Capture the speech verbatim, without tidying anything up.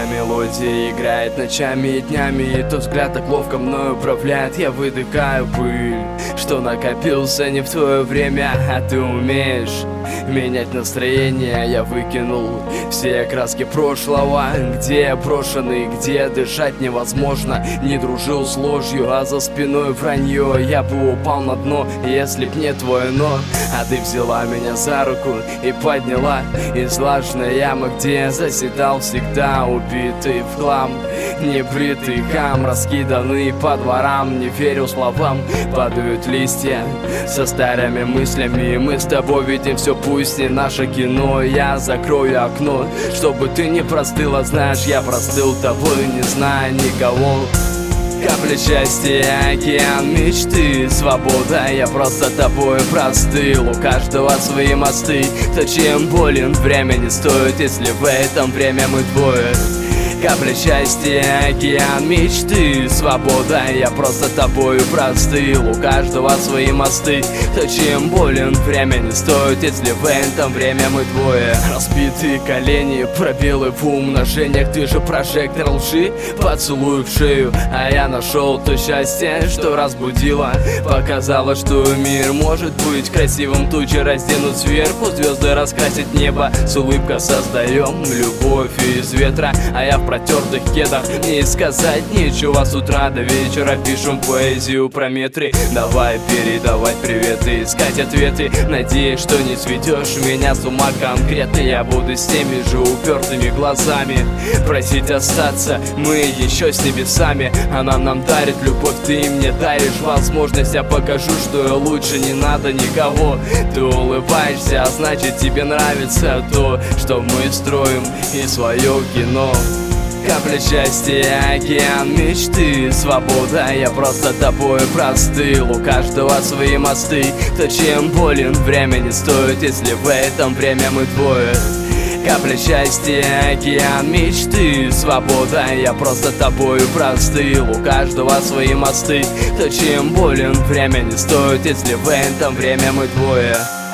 мелодия играет ночами и днями, и тот взгляд так ловко мною управляет. Я выдыхаю пыль, что накопился не в твое время, а ты умеешь менять настроение. Я выкинул все краски прошлого, где брошены, где дышать невозможно. Не дружил с ложью, а за спиной вранье. Я бы упал на дно, если б не твое но. А ты взяла меня за руку и подняла из влажной ямы, где заседал всегда убитый в хлам. Небритый хам, раскиданный по дворам. Не верю словам, падают листья со старыми мыслями. И мы с тобой видим все, пусть не наше кино. Я закрою окно, чтобы ты не простыла. Знаешь, я простыл тобой, не зная никого. Капля счастья, океан мечты, свобода. Я просто тобой простыл. У каждого свои мосты. То, чем болен, время не стоит, если в этом время мы двое. Капля счастья, океан мечты, свобода. Я просто тобою простыл. У каждого свои мосты. То, чем болен, время не стоит, если в этом время мы двое. Разбитые колени, пробелы в умножениях. Ты же прожектор лжи, поцелуй в шею. А я нашел то счастье, что разбудило. Показало, что мир может быть красивым. Тучи разденут сверху, звезды раскрасят небо. С улыбкой создаем любовь из ветра. А я в протертых кедах, мне и сказать нечего. С утра до вечера пишем поэзию про метры. Давай передавать приветы, искать ответы. Надеюсь, что не сведешь меня с ума конкретно. Я буду с теми же упертыми глазами просить остаться. Мы еще с небесами. Она нам дарит любовь, ты мне даришь возможность. Я покажу, что я лучше, не надо никого. Ты улыбаешься, а значит тебе нравится то, что мы строим и свое кино. Капля счастья, океан мечты, свобода. Я просто тобой простыл. У каждого свои мосты. То, чем болен, время не стоит, если в этом время мы двое. Капля счастья, океан мечты, свобода. Я просто тобою простыл. У каждого свои мосты. То, чем болен, время не стоит, если в этом время мы двое.